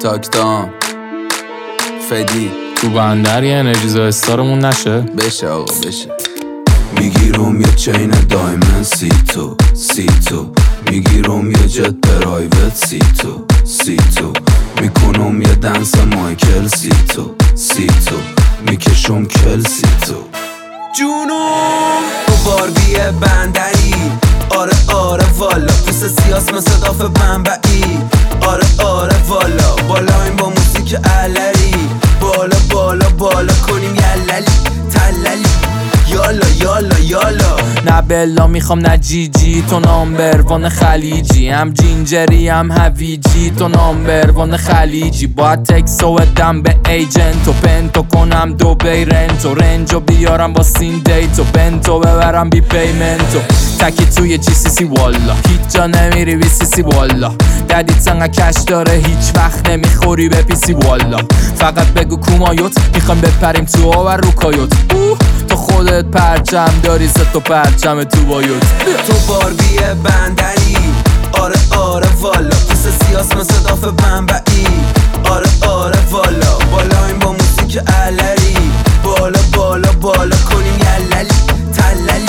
تاکتام فدی تو بندر یه انرژیزا استارمون نشه؟ بشه آقا بشه. میگیرم یه چین دایمن سی تو میگیرم یه جت پرایوت سی تو میکنم یه دنس مایکل سی تو میکشم کل سی تو جونم تو باربی بندری. آره والا پوست سیاس مثل داف بنبعی. آره والا بالایم با موسیک علری. بالا کنیم یللی تللی. یالا نه بلا میخوام نه جیجی تو نامبروان خلیجی. هم جینجری هم هویجی تو نامبروان خلیجی. باید تکسو بدم به ایجنت و پنتو کنم دوبی رنتو. رنجو بیارم با سین دیتو بنتو ببرم بی پیمنتو. تکی توی جی سی سی والا هیچ جا نمیری بی سی سی والا. ددیت سنگه کش داره هیچ وقت نمیخوری به پی سی والا. فقط بگو کومایوت میخوام بپریم تو آور رو کایوت. تو خودت پرچم داری ست و پرچم تو بایوت. تو باربی بندری. آره والا پوست سیاس مثل داف بنبعی. آره والا بالایم با موسیک علری. بالا کنیم یللی تللی.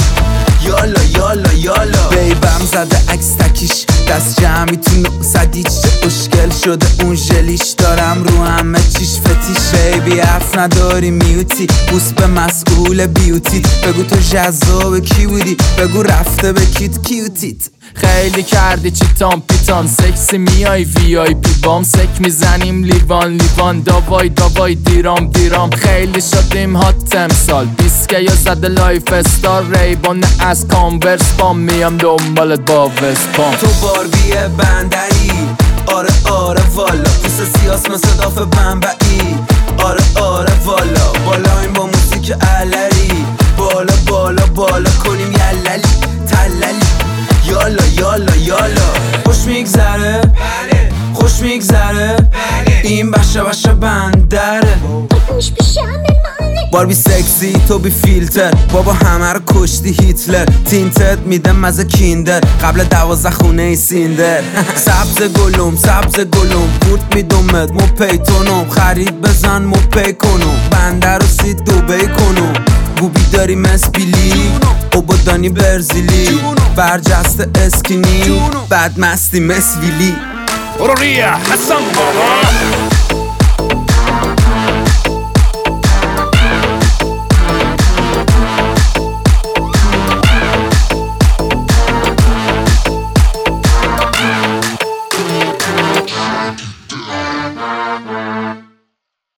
یالا بیبم زده عکس تکیش دست جمعی تو 900 چه اشکل شده اون ژلیش. دارم رو همه چیش فتیش. بیبی حرف نداری میوتی بوس به مسئول بیوتیت. بگو تو جذاب کی بودی بگو رفته به کیوتیت. خیلی کردی چیتان پیتان سکسی میای وی آی پی بام. سک میزنیم لیوان داوای دیرام. خیلی شدیم هات امسال بیسکه یا زده لایف استار. ریبان از کانورس پام میام دنبالت با وسپام. تو باربی بندری. آره والا پوست سیاس مثل داف بنبعی. آره والا بالایم با موسیک علری. بالا کنیم یللی تللی. یالا خوش میگذره خوش میگذره این بشه بندره. باربی سکسی تو بی فیلتر بابا همه رو کشتی هیتلر. تینتت میده مزه کیندر قبل 12 خونه ای سیندر. سبز گلوم پورت میدومت مو پیتونم. خرید بزن مو پی کنم بندر رو سید دوبی کنم. بوبی داری مسبیلی اوبادانی برزیلی. برجسته اسکینی بد مستی مسویلی. برو ریا حسن بابا.